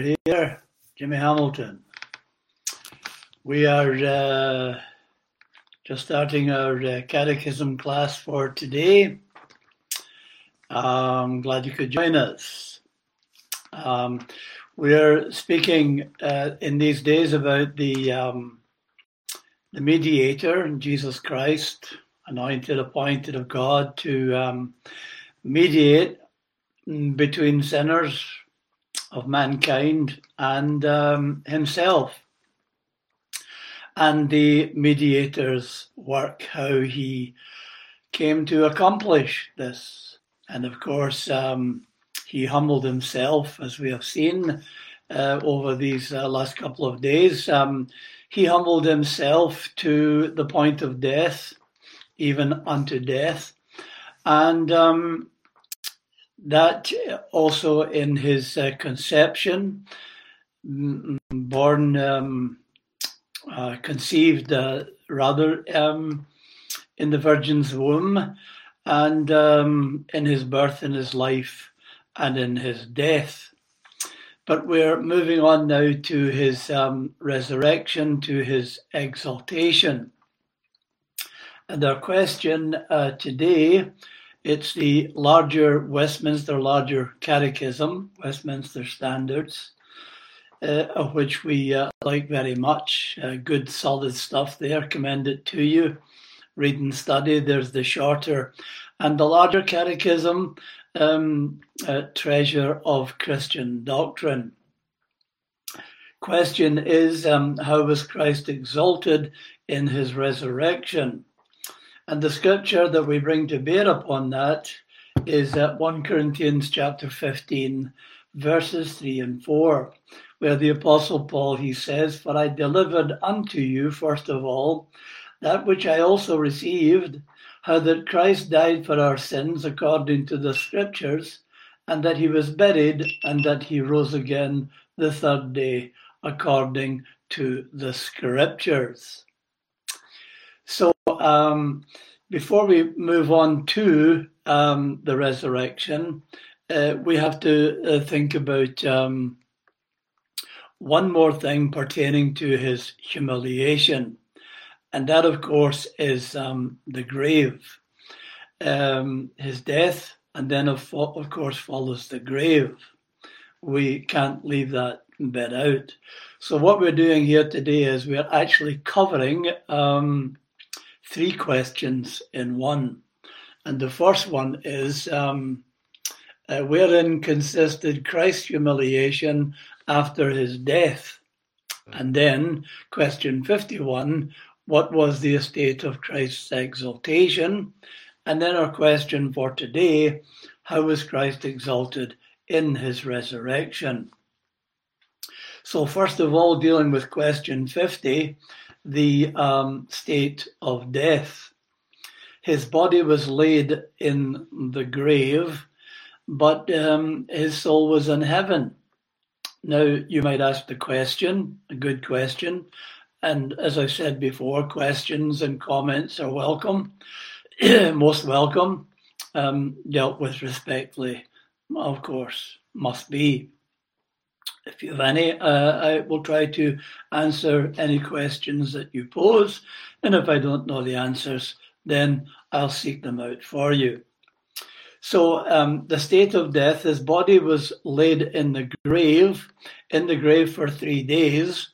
Pastor here, Jimmy Hamilton. We are just starting our catechism class for today. I'm glad you could join us. We're speaking in these days about the mediator, Jesus Christ, anointed, appointed of God to mediate between sinners of mankind and himself, and the mediator's work, how he came to accomplish this. And of course, he humbled himself, as we have seen over these last couple of days. He humbled himself to the point of death, even unto death. And that also in his conception, born, conceived rather in the Virgin's womb, and in his birth, in his life, and in his death. But we're moving on now to his resurrection, to his exaltation. And our question today, it's the Westminster Larger Catechism, Westminster Standards, of which we like very much. Good, solid stuff there. Commend it to you. Read and study. There's the shorter and the larger catechism, Treasure of Christian Doctrine. Question is, how was Christ exalted in his resurrection? And the scripture that we bring to bear upon that is 1 Corinthians chapter 15, verses 3 and 4, where the Apostle Paul, he says, "For I delivered unto you, first of all, that which I also received, how that Christ died for our sins according to the scriptures, and that he was buried, and that he rose again the third day according to the scriptures." So before we move on to the resurrection, we have to think about one more thing pertaining to his humiliation. And that, of course, is the grave. His death, and then, of course, follows the grave. We can't leave that bit out. So what we're doing here today is we're actually covering three questions in one. And the first one is, wherein consisted Christ's humiliation after his death? And then question 51, what was the estate of Christ's exaltation? And then our question for today, how was Christ exalted in his resurrection? So first of all, dealing with question 50, the state of death. His body was laid in the grave, but his soul was in heaven. Now, you might ask the question, a good question, and as I said before, questions and comments are welcome, most welcome, dealt with respectfully, of course, must be. If you have any, I will try to answer any questions that you pose, and if I don't know the answers, then I'll seek them out for you. So the state of death, his body was laid in the grave for 3 days,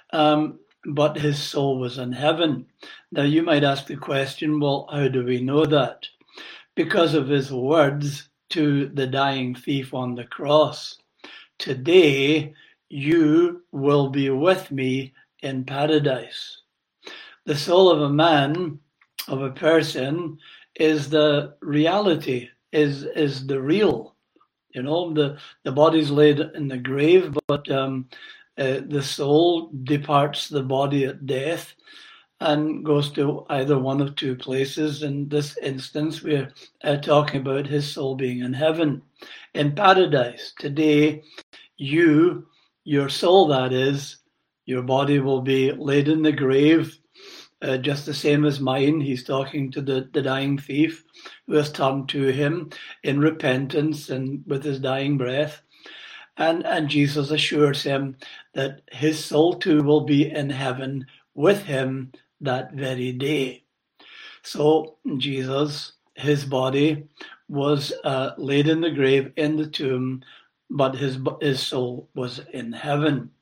but his soul was in heaven. Now you might ask the question, well, how do we know that? Because of his words to the dying thief on the cross. Today you will be with me in paradise. The soul of a man, of a person, is the reality, is the real. You know, the body's laid in the grave, but the soul departs the body at death and goes to either one of two places. In this instance, we're talking about his soul being in heaven, in paradise. Today, your soul, that is, your body will be laid in the grave, just the same as mine. He's talking to the dying thief who has turned to him in repentance and with his dying breath. And Jesus assures him that his soul too will be in heaven with him that very day. So Jesus, his body was laid in the grave, in the tomb, but his soul was in heaven.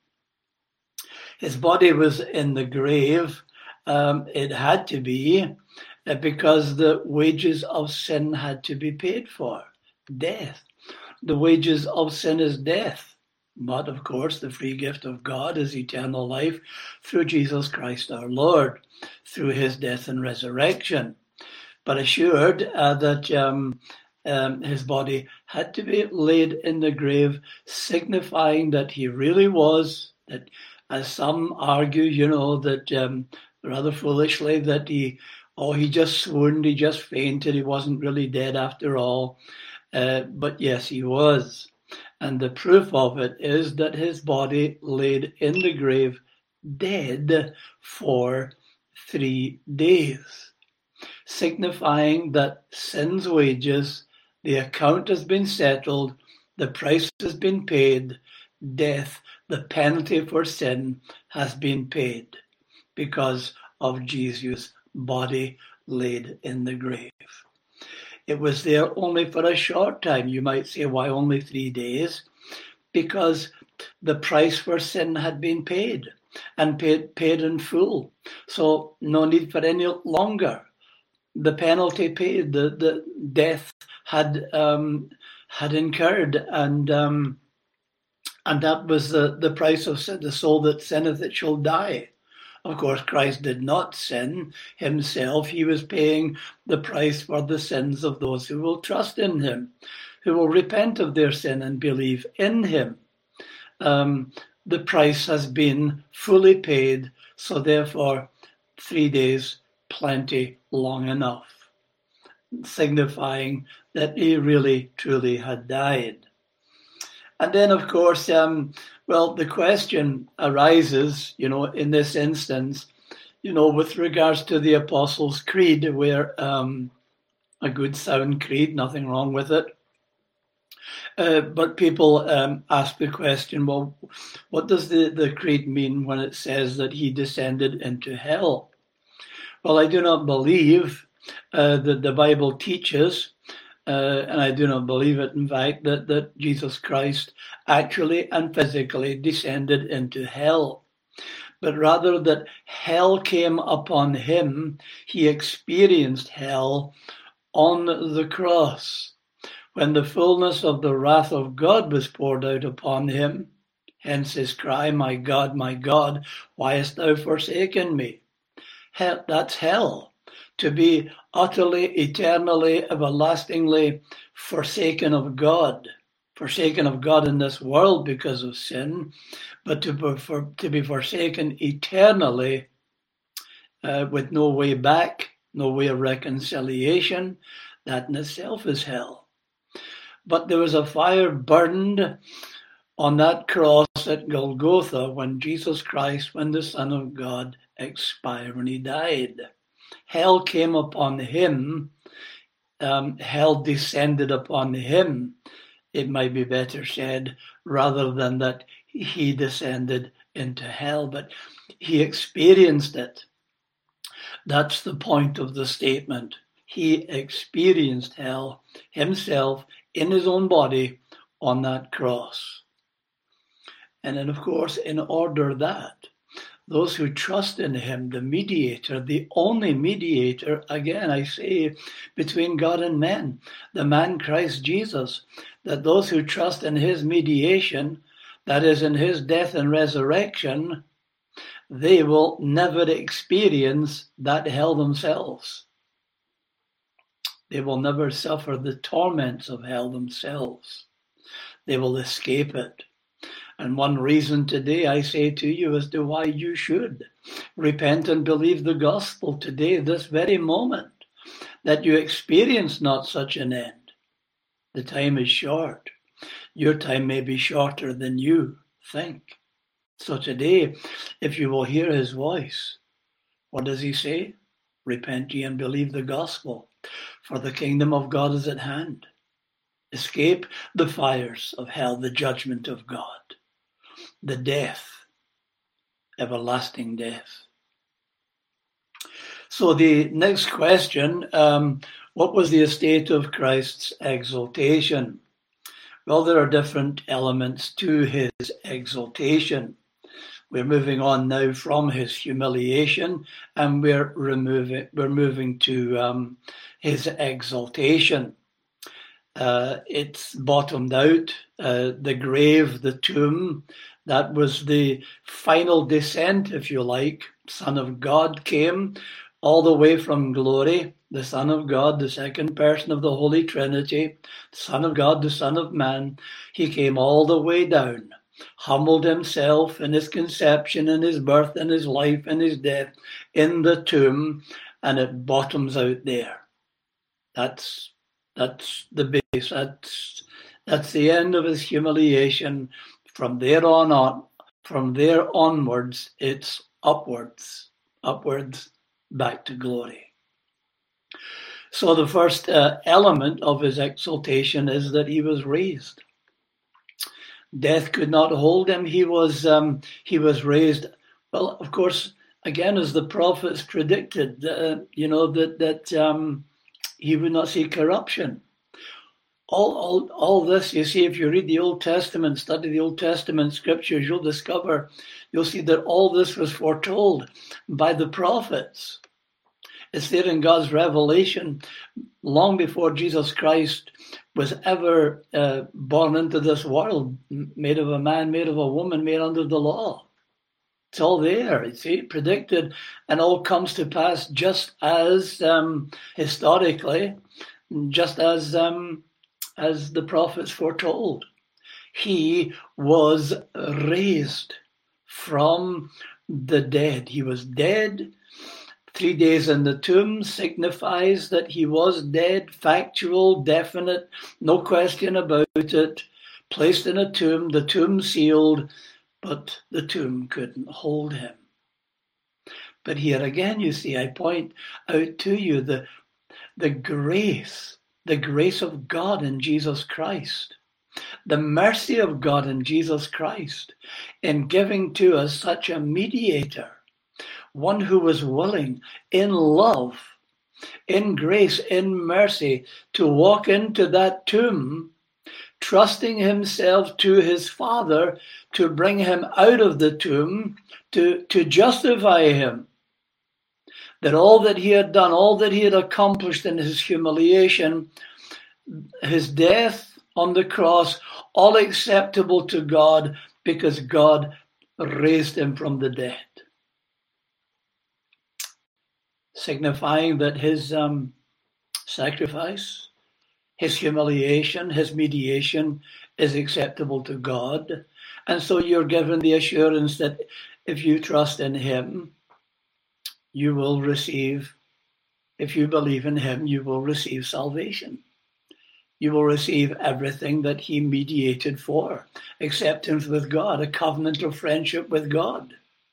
His body was in the grave. It had to be because the wages of sin had to be paid for, death. The wages of sin is death. But of course, the free gift of God is eternal life through Jesus Christ our Lord, through his death and resurrection. But assured that his body had to be laid in the grave, signifying that he really was, that as some argue, that rather foolishly, that he just swooned, he just fainted, he wasn't really dead after all. But yes, he was. And the proof of it is that his body laid in the grave dead for 3 days, signifying that sin's wages, the account has been settled, the price has been paid, death, the penalty for sin, has been paid because of Jesus' body laid in the grave. It was there only for a short time. You might say, why only 3 days? Because the price for sin had been paid, and paid in full. So no need for any longer. The penalty paid, the death had incurred, and that was the price of sin. The soul that sinneth, it shall die. Of course, Christ did not sin himself. He was paying the price for the sins of those who will trust in him, who will repent of their sin and believe in him. The price has been fully paid, so therefore 3 days, plenty long enough, signifying that he really, truly had died. And then, of course, the question arises, in this instance, with regards to the Apostles' Creed, where a good sound creed, nothing wrong with it. But people ask the question, well, what does the creed mean when it says that he descended into hell? Well, I do not believe that the Bible teaches, and I do not believe it, in fact, that Jesus Christ actually and physically descended into hell, but rather that hell came upon him. He experienced hell on the cross, when the fullness of the wrath of God was poured out upon him. Hence his cry, my God, why hast thou forsaken me? Hell, that's hell. To be utterly, eternally, everlastingly forsaken of God in this world because of sin, but to be forsaken eternally with no way back, no way of reconciliation, that in itself is hell. But there was a fire burned on that cross at Golgotha when Jesus Christ, when the Son of God expired, when he died. Hell came upon him. Hell descended upon him. It might be better said, rather than that he descended into hell, but he experienced it. That's the point of the statement. He experienced hell himself in his own body on that cross. And then, of course, in order that those who trust in him, the mediator, the only mediator, again, I say, between God and men, the man Christ Jesus, that those who trust in his mediation, that is, in his death and resurrection, they will never experience that hell themselves. They will never suffer the torments of hell themselves. They will escape it. And one reason today I say to you as to why you should repent and believe the gospel today, this very moment, that you experience not such an end. The time is short. Your time may be shorter than you think. So today, if you will hear his voice, what does he say? Repent ye and believe the gospel, for the kingdom of God is at hand. escape the fires of hell, the judgment of God, the death, everlasting death. So the next question, what was the estate of Christ's exaltation? Well, there are different elements to his exaltation. We're moving on now from his humiliation, and we're moving to his exaltation. It's bottomed out. The grave, the tomb, that was the final descent, if you like. Son of God came all the way from glory, the Son of God, the second person of the Holy Trinity, Son of God, the Son of Man. He came all the way down, humbled himself in his conception, in his birth, in his life, in his death, in the tomb, and it bottoms out there. That's the base. That's the end of his humiliation. From there onwards, it's upwards, back to glory. So the first element of his exaltation is that he was raised. Death could not hold him. He was raised. Well, of course, again, as the prophets predicted, that he would not see corruption. All this, you see, if you read the Old Testament, study the Old Testament scriptures, you'll see that all this was foretold by the prophets. It's there in God's revelation long before Jesus Christ was ever born into this world, made of a man, made of a woman, made under the law. It's all there. It's predicted, and all comes to pass just as historically, just as the prophets foretold. He was raised from the dead. He was dead. 3 days in the tomb signifies that he was dead, factual, definite, no question about it. Placed in a tomb, the tomb sealed, but the tomb couldn't hold him. But here again, you see, I point out to you the grace of God in Jesus Christ, the mercy of God in Jesus Christ in giving to us such a mediator, one who was willing in love, in grace, in mercy to walk into that tomb, trusting himself to his Father to bring him out of the tomb, to justify him. That all that he had done, all that he had accomplished in his humiliation, his death on the cross, all acceptable to God because God raised him from the dead. Signifying that his sacrifice, his humiliation, his mediation is acceptable to God. And so you're given the assurance that if you trust in him, you will receive, if you believe in him, you will receive salvation. You will receive everything that he mediated for, acceptance with God, a covenant of friendship with God.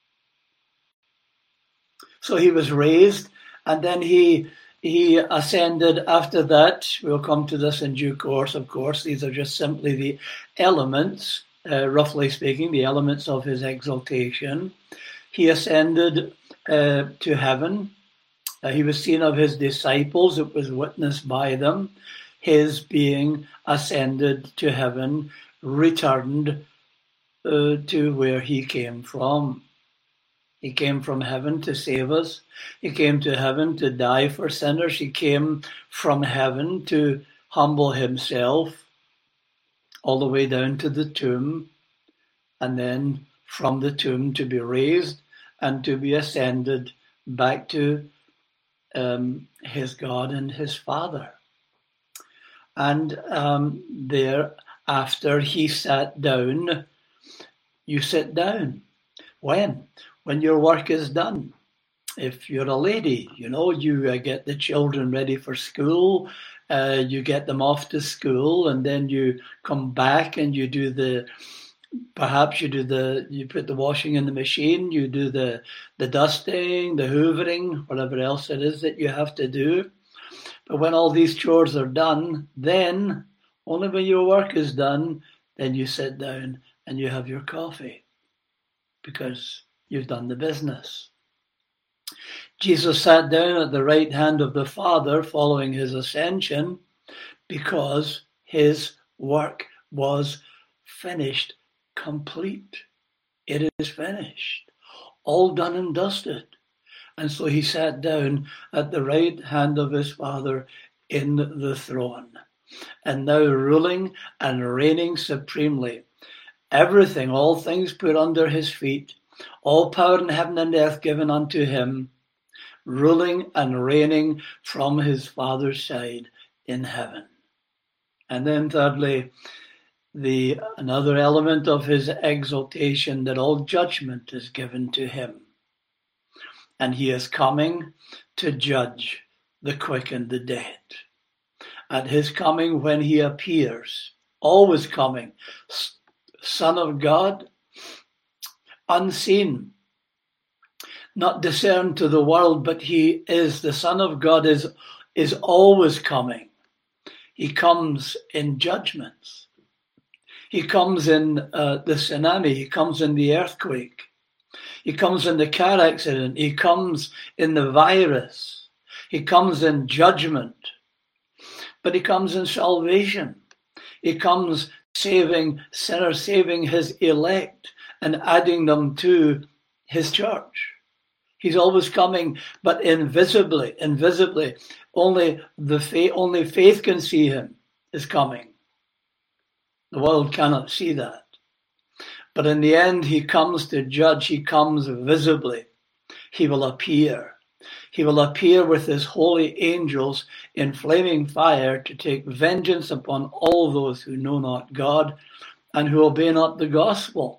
So he was raised, and then he ascended after that. We'll come to this in due course, of course. These are just simply the elements, roughly speaking, the elements of his exaltation. He ascended to heaven. He was seen of his disciples. It was witnessed by them. His being ascended to heaven, returned to where he came from. He came from heaven to save us. He came to heaven to die for sinners. He came from heaven to humble himself all the way down to the tomb, and then from the tomb to be raised and to be ascended back to his God and his Father. And thereafter he sat down. You sit down. When? When your work is done. If you're a lady, you get the children ready for school, you get them off to school, and then you come back and you do you put the washing in the machine, you do the dusting, the hoovering, whatever else it is that you have to do. But when all these chores are done, then Only when your work is done, then you sit down and you have your coffee, because you've done the business. Jesus sat down at the right hand of the Father following his ascension because his work was finished, complete. It is finished, all done and dusted. And so he sat down at the right hand of his Father in the throne, and now ruling and reigning supremely. Everything, all things put under his feet, all power in heaven and earth given unto him, ruling and reigning from his Father's side in heaven. And then thirdly, another element of his exaltation, that all judgment is given to him. And he is coming to judge the quick and the dead. At his coming, when he appears, always coming, Son of God, unseen, not discerned to the world, but he is, the Son of God is always coming. He comes in judgments. He comes in the tsunami. He comes in the earthquake. He comes in the car accident. He comes in the virus. He comes in judgment. But he comes in salvation. He comes saving sinners, saving his elect and adding them to his church. He's always coming, but invisibly. Only faith can see him is coming. The world cannot see that. But in the end, he comes to judge. He comes visibly. He will appear. He will appear with his holy angels in flaming fire to take vengeance upon all those who know not God and who obey not the gospel,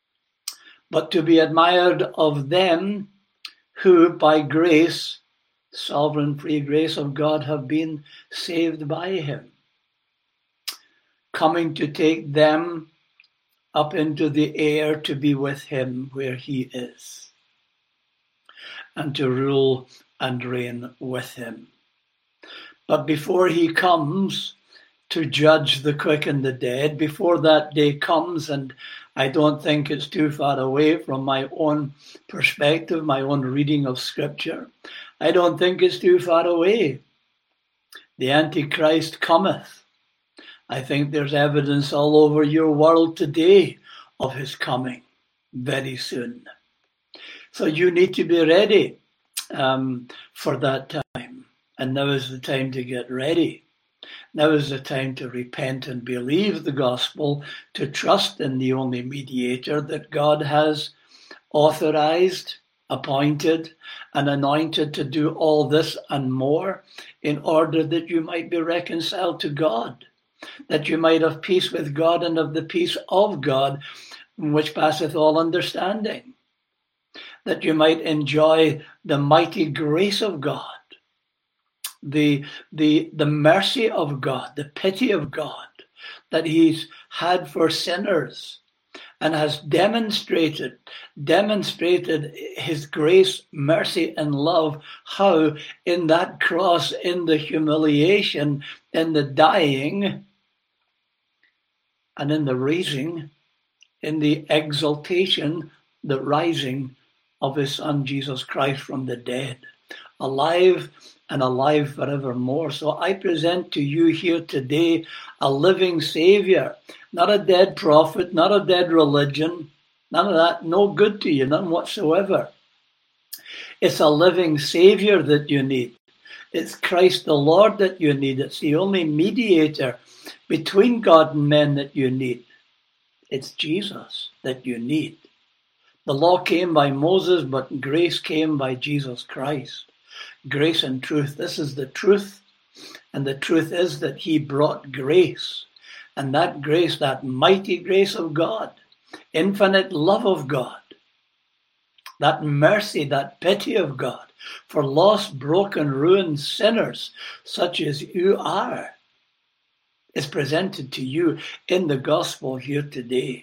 but to be admired of them who by grace, sovereign free grace of God, have been saved by him, coming to take them up into the air to be with him where he is, and to rule and reign with him. But before he comes to judge the quick and the dead, before that day comes, and I don't think it's too far away from my own perspective, my own reading of Scripture, I don't think it's too far away. The Antichrist cometh. I think there's evidence all over your world today of his coming very soon. So you need to be ready for that time. And now is the time to get ready. Now is the time to repent and believe the gospel, to trust in the only mediator that God has authorized, appointed, and anointed to do all this and more in order that you might be reconciled to God, that you might have peace with God and of the peace of God, which passeth all understanding, that you might enjoy the mighty grace of God, the mercy of God, the pity of God that he's had for sinners, and has demonstrated his grace, mercy, and love, how in that cross, in the humiliation, in the dying, and in the raising, in the exaltation, the rising of his Son, Jesus Christ, from the dead, alive and alive forevermore. So I present to you here today a living Savior, not a dead prophet, not a dead religion, none of that, no good to you, none whatsoever. It's a living Savior that you need. It's Christ the Lord that you need. It's the only mediator between God and men that you need. It's Jesus that you need. The law came by Moses, but grace came by Jesus Christ. Grace and truth. This is the truth. And the truth is that he brought grace. And that grace, that mighty grace of God, infinite love of God, that mercy, that pity of God for lost, broken, ruined sinners such as you are, is presented to you in the gospel here today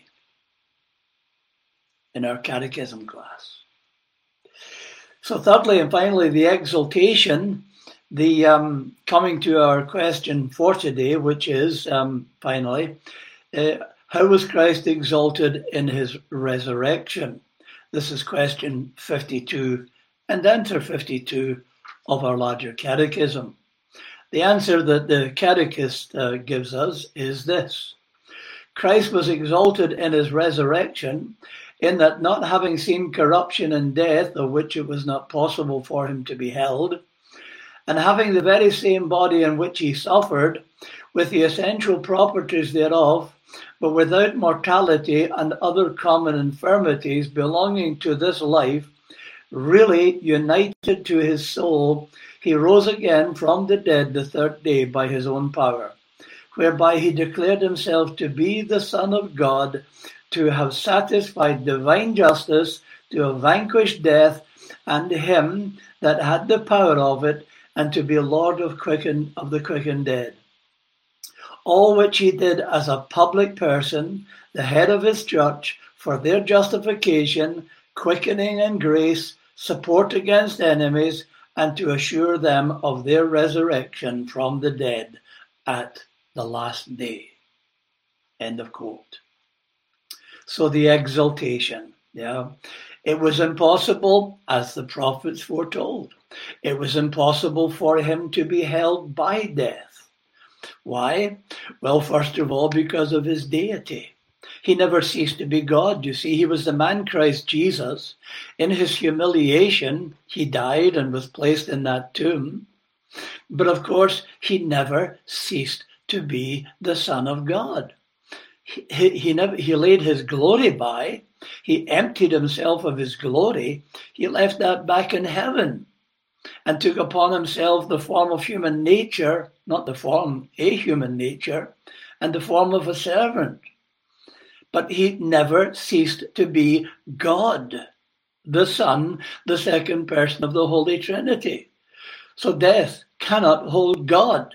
in our catechism class. So thirdly and finally, the exaltation Coming to our question for today, which is finally, how was Christ exalted in his resurrection? This is question 52 and answer 52 of our larger catechism. The answer that the catechist gives us is this. Christ was exalted in his resurrection in that, not having seen corruption and death, of which it was not possible for him to be held, and having the very same body in which he suffered, with the essential properties thereof, but without mortality and other common infirmities belonging to this life, really united to his soul, he rose again from the dead the third day by his own power, whereby he declared himself to be the Son of God, to have satisfied divine justice, to have vanquished death, and him that had the power of it, and to be Lord of the quick and dead. All which he did as a public person, the head of his church, for their justification, quickening and grace, support against enemies, and to assure them of their resurrection from the dead at the last day. End of quote. So the exaltation, it was impossible, as the prophets foretold. It was impossible for him to be held by death. Why? Well, first of all, because of his deity. He never ceased to be God. You see, he was the man Christ Jesus. In his humiliation, he died and was placed in that tomb. But of course, he never ceased to be the Son of God. He laid his glory by. He emptied himself of his glory. He left that back in heaven and took upon himself the form of human nature, not the form, a human nature, and the form of a servant. But he never ceased to be God, the Son, the second person of the Holy Trinity. So death cannot hold God.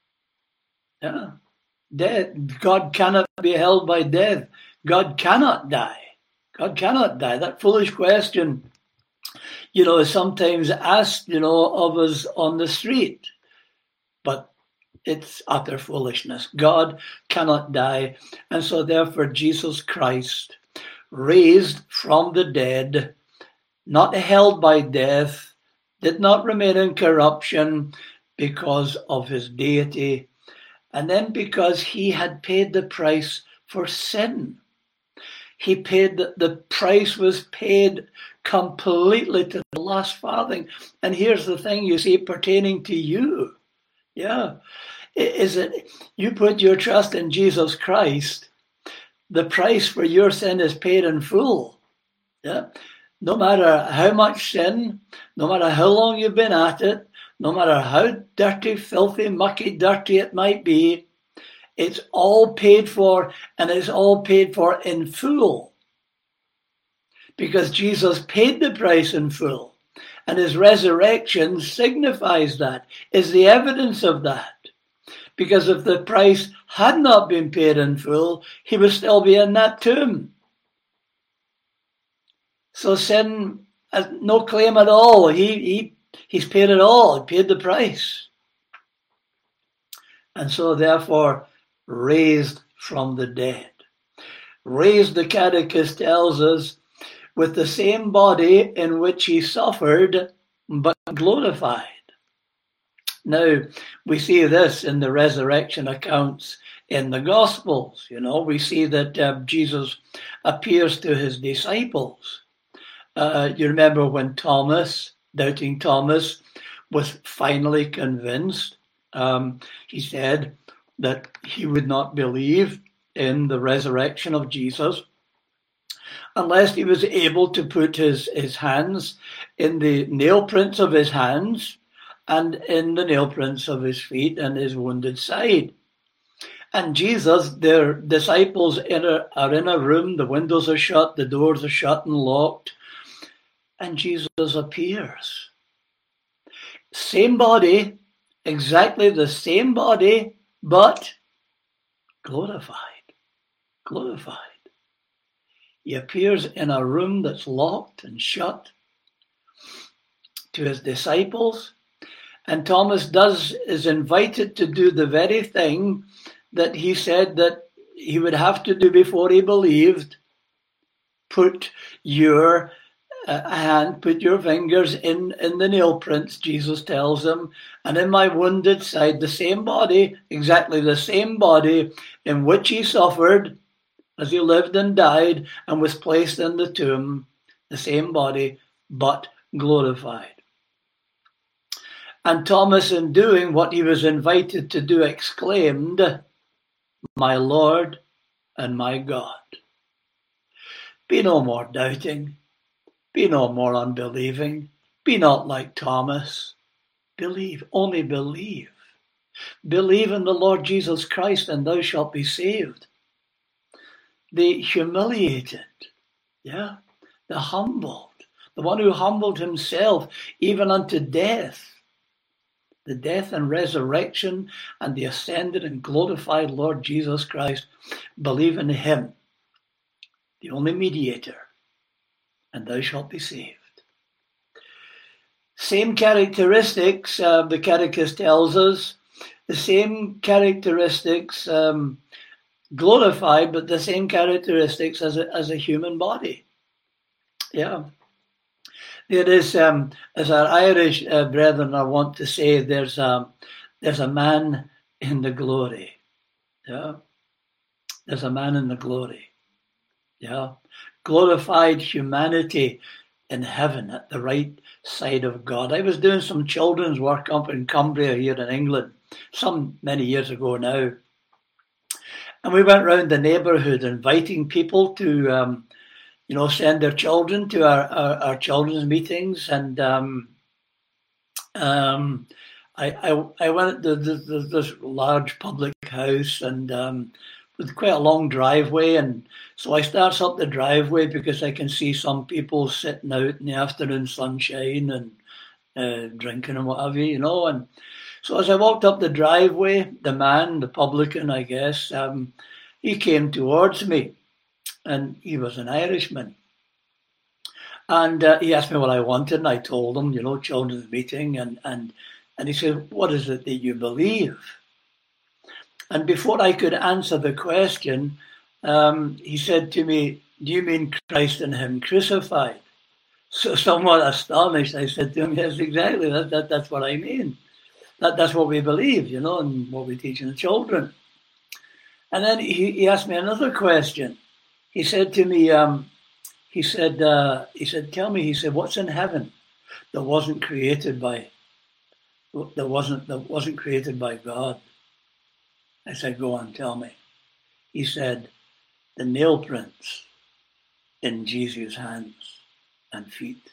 God cannot be held by death. God cannot die. God cannot die. That foolish question, is sometimes asked, of us on the street. But it's utter foolishness. God cannot die. And so therefore Jesus Christ, raised from the dead, not held by death, did not remain in corruption because of his deity, and then because he had paid the price for sin. The price was paid completely to the last farthing. And here's the thing, you see, pertaining to you. Is it you put your trust in Jesus Christ, the price for your sin is paid in full. No matter how much sin, no matter how long you've been at it, no matter how dirty, filthy, mucky, dirty it might be, it's all paid for, and it's all paid for in full. Because Jesus paid the price in full, and his resurrection signifies that, is the evidence of that. Because if the price had not been paid in full, he would still be in that tomb. So sin has no claim at all. He's paid it all. He paid the price. And so therefore, raised from the dead. Raised, the catechist tells us, with the same body in which he suffered, but glorified. Now, we see this in the resurrection accounts in the Gospels. We see that Jesus appears to his disciples. You remember when doubting Thomas, was finally convinced. He said that he would not believe in the resurrection of Jesus unless he was able to put his hands in the nail prints of his hands and in the nail prints of his feet and his wounded side. And Jesus, their disciples are in a room, the windows are shut, the doors are shut and locked, and Jesus appears. Same body, exactly the same body, but glorified. He appears in a room that's locked and shut to his disciples, And Thomas is invited to do the very thing that he said that he would have to do before he believed. Put your put your fingers in the nail prints, Jesus tells him, and in my wounded side, the same body, exactly the same body in which he suffered as he lived and died and was placed in the tomb, the same body, but glorified. And Thomas, in doing what he was invited to do, exclaimed, "My Lord and my God." Be no more doubting. Be no more unbelieving. Be not like Thomas. Believe, only believe. Believe in the Lord Jesus Christ and thou shalt be saved. The humiliated, the humbled, the one who humbled himself even unto death, the death and resurrection and the ascended and glorified Lord Jesus Christ, believe in him, the only mediator, and thou shalt be saved. Same characteristics, the Catechist tells us, the same characteristics, glorified, but the same characteristics as a human body. Yeah. There is, as our Irish brethren, I want to say, there's a man in the glory. Yeah. There's a man in the glory. Yeah. Glorified humanity in heaven at the right side of God. I was doing some children's work up in Cumbria here in England, many years ago now. And we went round the neighbourhood inviting people to, send their children to our children's meetings. And I went to this large public house and with quite a long driveway. And so I starts up the driveway because I can see some people sitting out in the afternoon sunshine and drinking and whatever, And so as I walked up the driveway, the publican, I guess, he came towards me. And he was an Irishman. And he asked me what I wanted, and I told him, children's meeting. And he said, "What is it that you believe?" And before I could answer the question, he said to me, "Do you mean Christ and him crucified?" So somewhat astonished, I said to him, "Yes, exactly. That's what I mean. That's what we believe, and what we teach in the children." And then he asked me another question. He said to me, "Tell me," he said, "what's in heaven that wasn't created by God?" I said, "Go on, tell me." He said, "The nail prints in Jesus' hands and feet."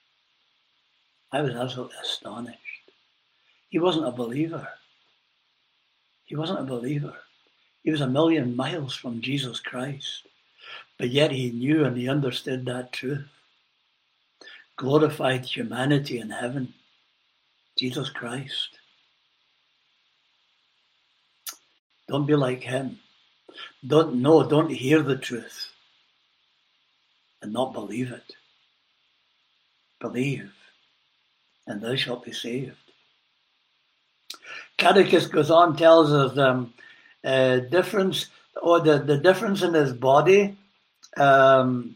I was absolutely astonished. He wasn't a believer. He wasn't a believer. He was a million miles from Jesus Christ. But yet he knew and he understood that truth. Glorified humanity in heaven. Jesus Christ. Don't be like him. Don't hear the truth and not believe it. Believe, and thou shalt be saved. Catechist goes on, tells us difference, or the difference in his body. The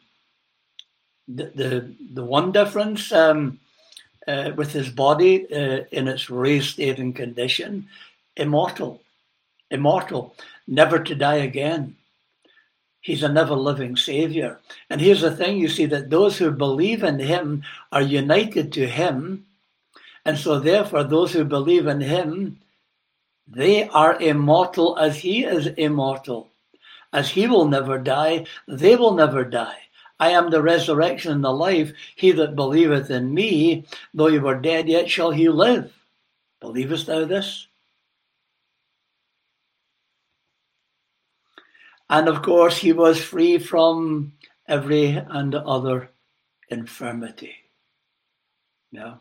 one difference with his body in its raised state and condition, immortal, never to die again. He's a never living Saviour. And here's the thing, you see, that those who believe in him are united to him. And so therefore those who believe in him, they are immortal as he is immortal. As he will never die, they will never die. I am the resurrection and the life. He that believeth in me, though he were dead, yet shall he live. Believest thou this? And of course, he was free from every and other infirmity. Yeah.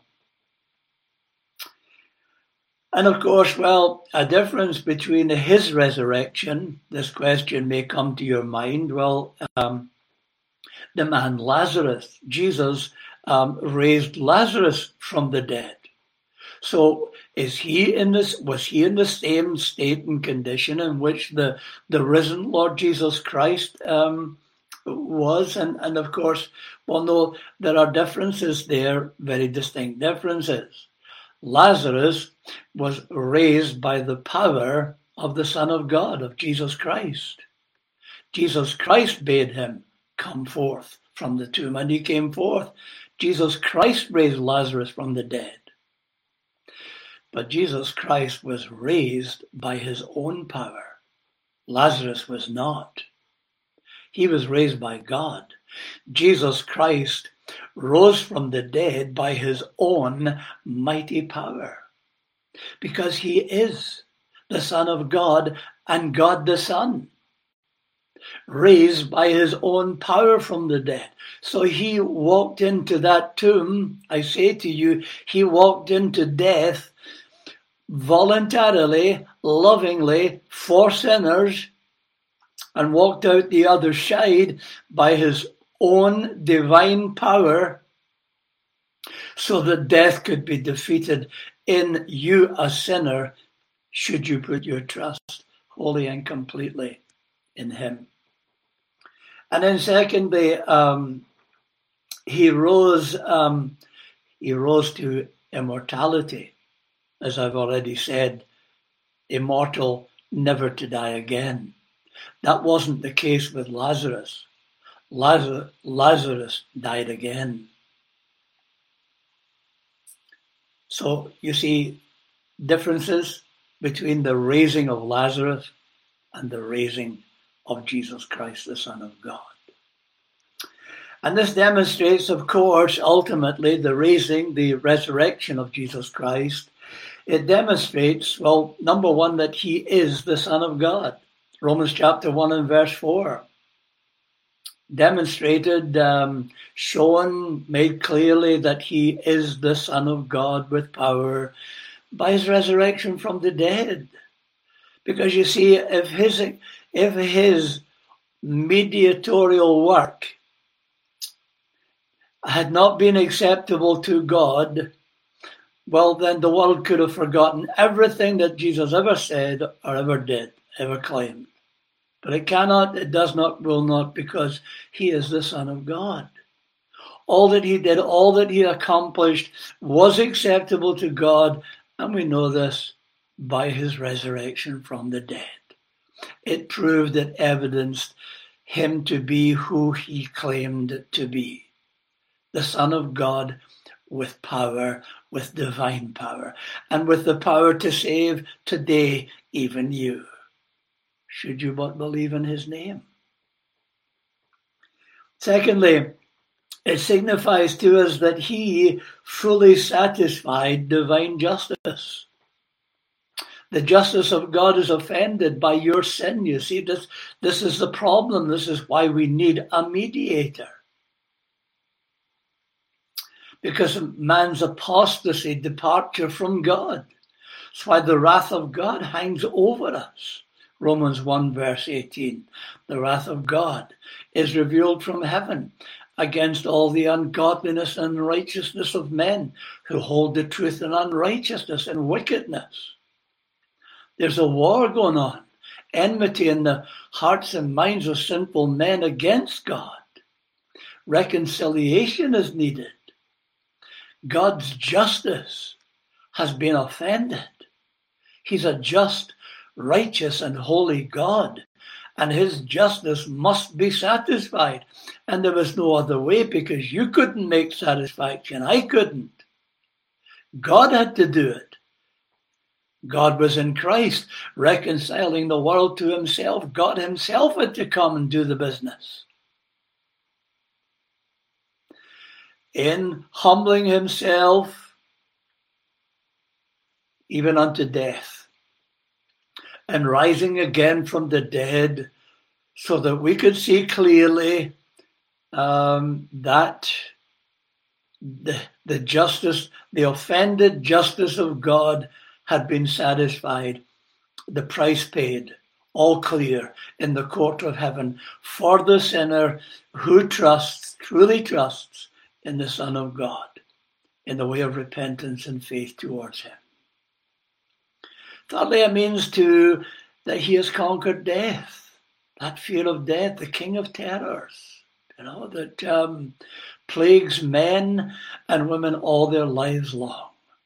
And of course, well, a difference between his resurrection, this question may come to your mind. Well, the man Lazarus, Jesus raised Lazarus from the dead. So was he in the same state and condition in which the risen Lord Jesus Christ was? And of course, well, no, there are differences there, very distinct differences. Lazarus was raised by the power of the Son of God, of Jesus Christ. Jesus Christ bade him come forth from the tomb, and he came forth. Jesus Christ raised Lazarus from the dead. But Jesus Christ was raised by his own power. Lazarus was not. He was raised by God. Jesus Christ rose from the dead by his own mighty power, because he is the Son of God and God the Son, raised by his own power from the dead. So he walked into that tomb. I say to you, he walked into death voluntarily, lovingly, for sinners, and walked out the other side by his own divine power, so that death could be defeated in you, a sinner, should you put your trust wholly and completely in him. And then secondly, he rose to immortality, as I've already said, immortal, never to die again. That wasn't the case with Lazarus. Lazarus died again. So you see differences between the raising of Lazarus and the raising of Jesus Christ, the Son of God. And this demonstrates, of course, ultimately the resurrection of Jesus Christ. It demonstrates, well, number one, that he is the Son of God. Romans chapter 1 and verse 4. Demonstrated, shown, made clearly that he is the Son of God with power by his resurrection from the dead. Because you see, if his mediatorial work had not been acceptable to God, well, then the world could have forgotten everything that Jesus ever said or ever did, ever claimed. But it cannot, it does not, will not, because he is the Son of God. All that he did, all that he accomplished was acceptable to God, and we know this by his resurrection from the dead. It proved, it evidenced him to be who he claimed to be, the Son of God with power, with divine power, and with the power to save today even you, should you but believe in his name. Secondly, it signifies to us that he fully satisfied divine justice. The justice of God is offended by your sin. You see, this is the problem. This is why we need a mediator. Because of man's apostasy, departure from God. That's why the wrath of God hangs over us. Romans 1 verse 18. The wrath of God is revealed from heaven against all the ungodliness and unrighteousness of men who hold the truth in unrighteousness and wickedness. There's a war going on, enmity in the hearts and minds of sinful men against God. Reconciliation is needed. God's justice has been offended. He's a just, righteous, and holy God, and his justice must be satisfied. And there was no other way, because you couldn't make satisfaction. I couldn't. God had to do it. God was in Christ, reconciling the world to himself. God himself had to come and do the business. In humbling himself even unto death, and rising again from the dead, so that we could see clearly that the justice, the offended justice of God had been satisfied, the price paid, all clear in the court of heaven for the sinner who truly trusts in the Son of God. in the way of repentance and faith towards him. Thirdly, it means that he has conquered death, that fear of death, the king of terrors, that plagues men and women all their lives long.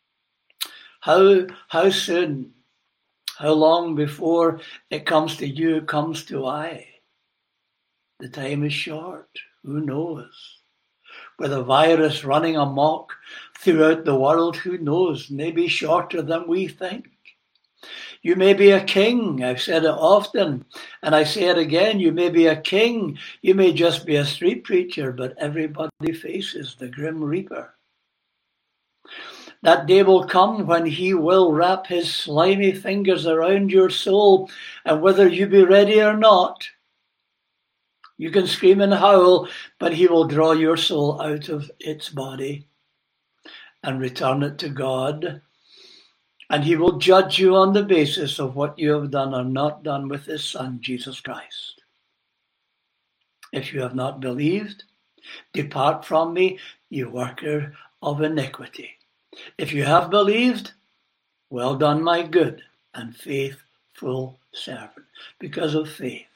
How soon, how long before it comes to you, it comes to I? The time is short. Who knows? With a virus running amok throughout the world, who knows? Maybe shorter than we think. You may be a king. I've said it often, and I say it again. You may be a king. You may just be a street preacher, but everybody faces the grim reaper. That day will come when he will wrap his slimy fingers around your soul, and whether you be ready or not, you can scream and howl, but he will draw your soul out of its body and return it to God. And he will judge you on the basis of what you have done or not done with his Son, Jesus Christ. If you have not believed, depart from me, you worker of iniquity. If you have believed, well done, my good and faithful servant. Because of faith.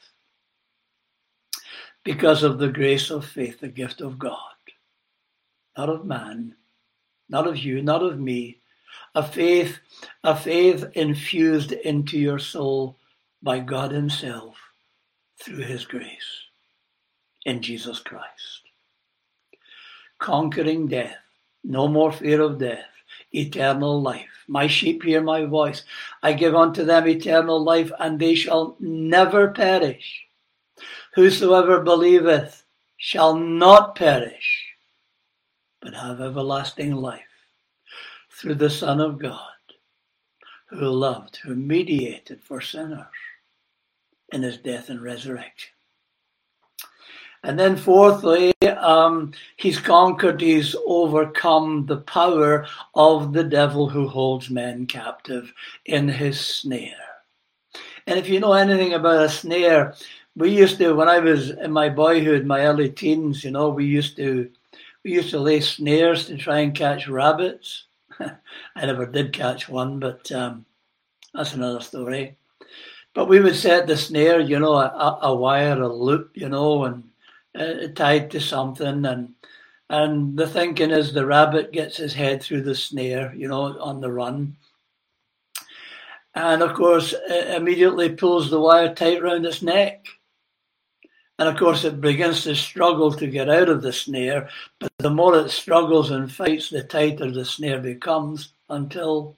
Because of the grace of faith, the gift of God. Not of man, not of you, not of me. A faith infused into your soul by God himself through his grace in Jesus Christ. Conquering death, no more fear of death, eternal life. My sheep hear my voice. I give unto them eternal life, and they shall never perish. Whosoever believeth shall not perish, but have everlasting life. Through the Son of God, who loved, who mediated for sinners in his death and resurrection. And then fourthly, he's conquered, he's overcome the power of the devil who holds men captive in his snare. And if you know anything about a snare, we used to, when I was in my boyhood, my early teens, we used to lay snares to try and catch rabbits. I never did catch one, but that's another story. But we would set the snare, a wire, a loop, and tied to something. And the thinking is the rabbit gets his head through the snare, on the run. And of course, it immediately pulls the wire tight around its neck. And of course, it begins to struggle to get out of the snare. But the more it struggles and fights, the tighter the snare becomes until,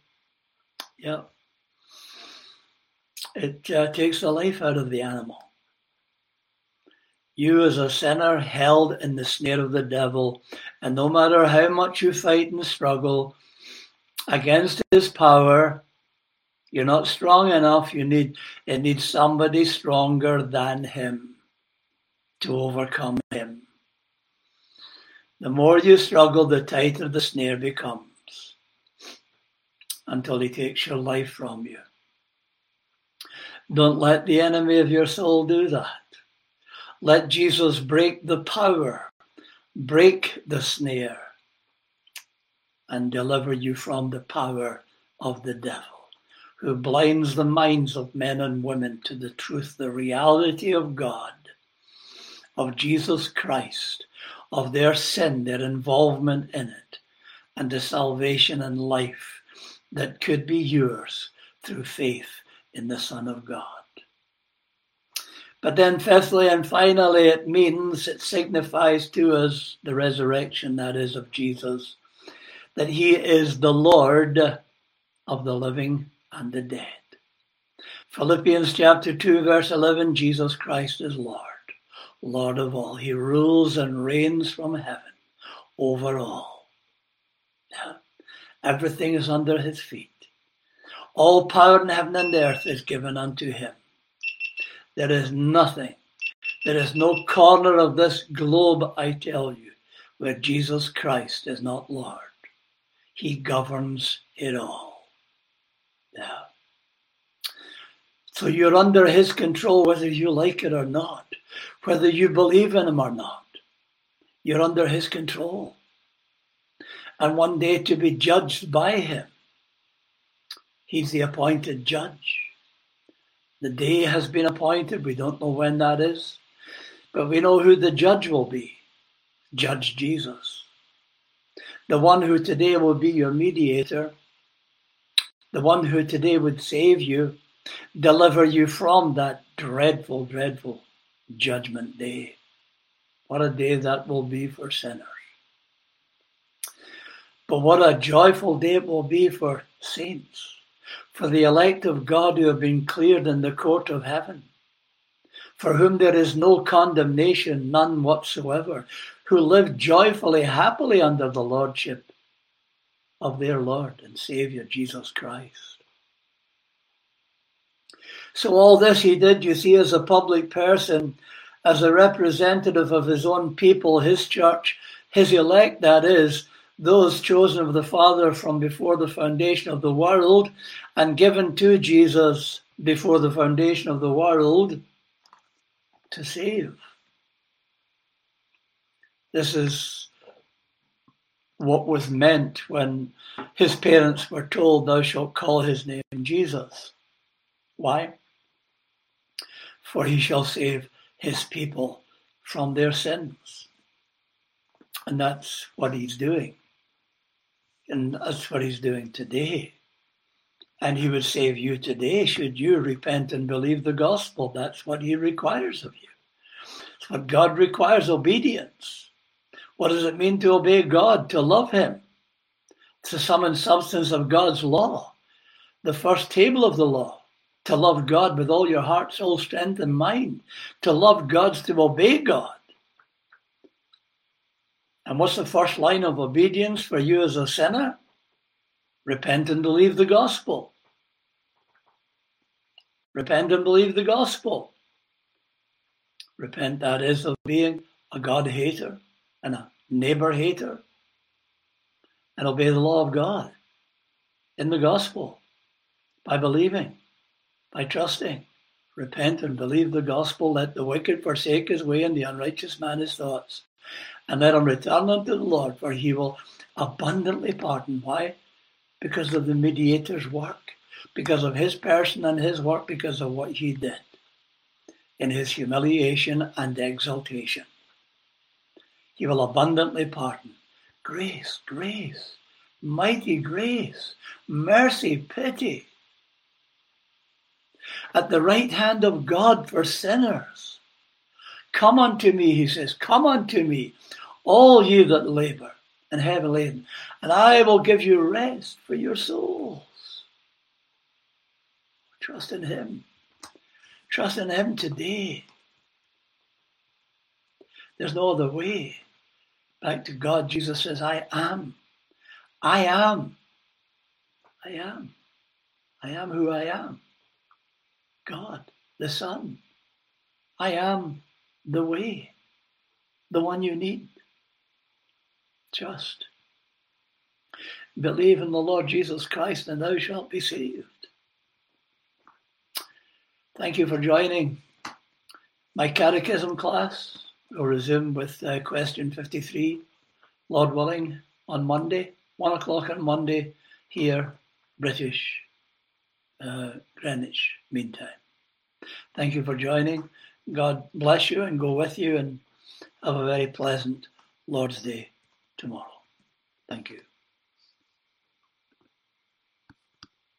it takes the life out of the animal. You as a sinner held in the snare of the devil. And no matter how much you fight and struggle against his power, you're not strong enough. It needs somebody stronger than him to overcome him. The more you struggle, the tighter the snare becomes until he takes your life from you. Don't let the enemy of your soul do that. Let Jesus break the power, break the snare, and deliver you from the power of the devil, who blinds the minds of men and women to the truth, the reality of God, of Jesus Christ, of their sin, their involvement in it, and the salvation and life that could be yours through faith in the Son of God. But then fifthly and finally, it signifies to us the resurrection, that is, of Jesus, that he is the Lord of the living and the dead. Philippians chapter 2, verse 11, Jesus Christ is Lord, Lord of all. He rules and reigns from heaven over all. Yeah. Everything is under his feet. All power in heaven and earth is given unto him. There is nothing, there is no corner of this globe, I tell you, where Jesus Christ is not Lord. He governs it all. Yeah. So you're under his control whether you like it or not, whether you believe in him or not. You're under his control. and one day to be judged by him. He's the appointed judge. The day has been appointed. We don't know when that is, but we know who the judge will be. Judge Jesus. The one who today will be your mediator. The one who today would save you, deliver you from that dreadful, dreadful judgment day. What a day that will be for sinners. But what a joyful day it will be for saints, for the elect of God who have been cleared in the court of heaven, for whom there is no condemnation, none whatsoever, who live joyfully, happily under the lordship of their Lord and Saviour, Jesus Christ. So all this he did, you see, as a public person, as a representative of his own people, his church, his elect, that is, those chosen of the Father from before the foundation of the world and given to Jesus before the foundation of the world to save. This is what was meant when his parents were told, "Thou shalt call his name Jesus." Why? For he shall save his people from their sins. And that's what he's doing. And that's what he's doing today. And he would save you today should you repent and believe the gospel. That's what he requires of you. It's what God requires, obedience. What does it mean to obey God? To love him. It's the sum and substance of God's law. The first table of the law. To love God with all your heart, soul, strength, and mind. To love God's to obey God. And what's the first line of obedience for you as a sinner? Repent and believe the gospel. Repent and believe the gospel. Repent, that is, of being a God hater and a neighbor hater. And obey the law of God in the gospel by believing, by trusting. Repent and believe the gospel. Let the wicked forsake his way and the unrighteous man his thoughts. And let him return unto the Lord, for he will abundantly pardon. Why? Because of the mediator's work, because of his person and his work, because of what he did in his humiliation and exaltation. He will abundantly pardon. Grace, grace, mighty grace, mercy, pity. At the right hand of God for sinners. Come unto me, he says, come unto me, all ye that labor and heavy laden, and I will give you rest for your souls. Trust in him. Trust in him today. There's no other way back to God. Jesus says, I am. I am. I am. I am who I am. God, the Son. I am the way, the one you need. Just believe in the Lord Jesus Christ and thou shalt be saved. Thank you for joining my catechism class. We'll resume with question 53, Lord willing, on Monday, 1 o'clock on Monday, here, British, Greenwich Mean Time. Thank you for joining. God bless you and go with you, and have a very pleasant Lord's Day tomorrow. Thank you.